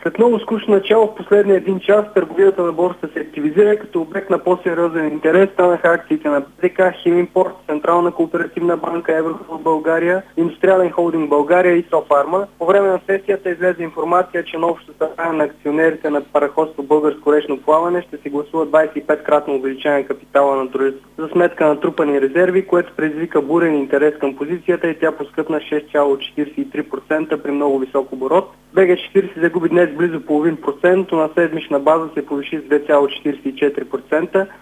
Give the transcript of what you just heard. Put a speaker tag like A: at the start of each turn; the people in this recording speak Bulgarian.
A: След много скучно начало в последния един час търговията на борсата се активизира, като обект на по-сериозен интерес станаха акциите на БДК, Химимпорт, Централна кооперативна банка, Еврофлот България, Индустриален холдинг България и Софарма. По време на сесията излезе информация, че на общото събрание на акционерите на параходство Българско речно плаване ще се гласува 25-кратно увеличение на капитала на дружеството за сметка на трупани резерви, което предизвика бурен интерес към позицията и тя поскъпна 6,43% при много висок оборот. БГ40 загуби днес близо половин процент, но на седмична база се повиши с 2,44%.